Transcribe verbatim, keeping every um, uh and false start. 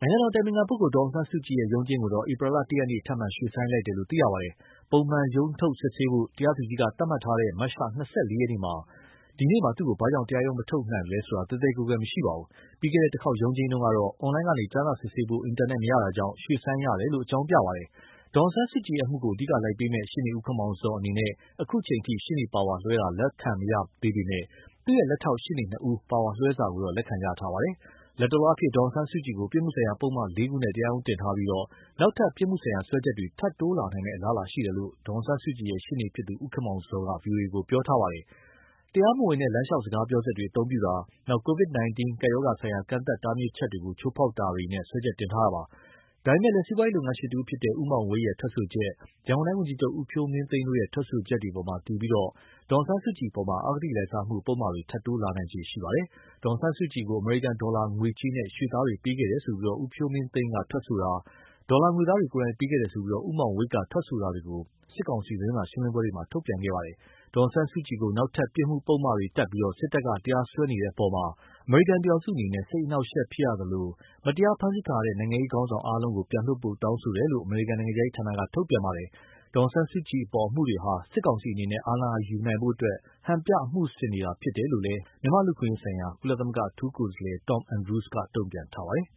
နိုင်ငံတော်အတိုင်ပင်ခံပုဂ္ဂိုလ်ဒေါ်အောင်ဆန်းစုကြည်ရဲ့ရုံးချိန်းကိုတော့ဧပြီလတရက်နေ့ထပ်မံရွှေ့ဆိုင်းလိုက်တယ်လို့သိရပါတယ်။ပုံမှန်ရုံးထုတ်စစ်ဆေးဖို့တရားသူကြီးကသတ်မှတ်ထားတဲ့မတ်လ၂၄ရက်နေ့မှာဒီနေ့မှာသူ့ကိုဘာကြောင့်တရားရုံးမထုတ်နိုင်လဲဆိုတာသဲသဲကွဲကွဲမရှိပါဘူး။ပြီးခဲ့တဲ့တစ်ခေါက်ရုံးချိန်းတုန်းကတော့အွန်လိုင်းကနေကြားနာစစ်ဆေးဖို့အင်တာနက်မရတာကြောင့်ရွှေ့ဆိုင်းရတယ်လို့အကြောင်းပြပါတယ်။ဒေါ်အောင်ဆန်းစုကြည်ရဲ့အမှုကိုအဓိကလိုက်ပေးမယ့်ရှေ့နေဦးခင်မောင်ဇော်အနေနဲ့အခုချိန်ထိရှေ့နေပါဝါလွှဲတာလက်ခံမရသေးပေမယ့်သူ့ရဲ့လက်ထောက်ရှေ့နေနှစ်ဦးပါဝါလွှဲစာကိုတော့လက်ခံရထားပါတယ်။လက်တော်အဖြစ်ဒေါ်အောင်ဆန်းစုကြည်ကိုပြစ်မှုဆိုင်ရာပုဒ်မလေးခုနဲ့တရားရုံးတင်ထားပြီးနောက်ထပ်ပြစ်မှုဆိုင်ရာစွဲချက်တွေထပ်တိုးလာနိုင်မယ့်အလားအလာရှိတယ်လို့ဒေါ်အောင်ဆန်းစုကြည်ရဲ့ရှေ့နေဖြစ်သူဦးခင်မောင်ဇော်က ဗွီအိုအေကိုပြောထားပါတယ်။တရားမဝင်တဲ့လမ်းလျှောက်စကားပြောစက်တွေအသုံးပြုတာ၊ ကိုဗစ် ၁၉ ကပ်ရောဂါဆိုင်ရာကန့်သတ်တားမြစ်ချက်တွေကိုချိုးဖောက်တာတွေနဲ့စွဲချက်တင်ထားတာပါ။ဒါပေမယ့်လည်းစီးပွားရေးလုပ်ငန်းရှင်တဦးဖြစ်တဲ့ဦးမောင်ဝေးရဲ့ထွက်ဆိုချက်၊ရန်ကုန်တိုင်းဝန်ကြီးချုပ်ဦးဖြိုးမင်းသိန်းတို့ရဲ့ထွက်ဆိုချက်တွေအပေါ်တည်ပြီးဒေါ်အောင်ဆန်းစုကြည်အပေါ်အဂတိလိုက်စားမှုပုဒ်မတွေထပ်တိုးလာနိုင်ခြေရှိပါတယ်။ဒေါ်အောင်ဆန်းစုကြည်ကိုအမေရိကန်ဒေါ်လာငွေကြေးနဲ့ရွှေသားတွေပေးခဲ့တယ်ဆိုပြီးဦးဖြိုးမင်းသိန်းကထွက်ဆိုတာ၊ဒေါ်လာငွေသားတွေကိုယ်တိုင်ပေးခဲ့တယ်ဆိုပြီးဦးမောင်ဝိတ်ကထွက်ဆိုတာတွေကိုစစ်ကောင်စီသတင်းစာရှင်းလင်းပွဲတွေမှာထုတ်ပြန်ခဲ့ပါတယ်။ဒေါ်အောင်ဆန်းစုကြည်ကိုနောက်ထပ်ပြစ်မှုပုဒ်မတွေတပ်ပြီးစစ်တပ်ကတရားစွဲနေတဲ့အပေါ်အမေရိကန်ပြည်ထောင်စုအနေနဲ့စိတ်အနှောက်အယှက်ဖြစ်ရသလိုမတရားဖမ်းဆီးခံရတဲ့နိုင်ငံရေးခေါင်းဆောင်အားလုံးကိုပြန်လွှတ်ဖို့တောင်းဆိုတယ်လို့အမေရိကန်နိုင်ငံခြားရေးဌာနကထုတ်ပြန်ပါတယ်။ဒေါ်အောင်ဆန်းစုကြည်အပေါ်အမှုတွေဟာစစ်ကောင်စီအနေနဲ့အာဏာယူနိုင်ဖို့ဟန်ပြအမှုဆင်နေတာဖြစ်တယ်လို့လည်းမြန်မာ့လူ့အခွင့်အရေးဆိုင်ရာကုလသမဂ္ဂအထူးကိုယ်စားလှယ် Tom Andrews ကတုံ့ပြန်ထားပါတယ်။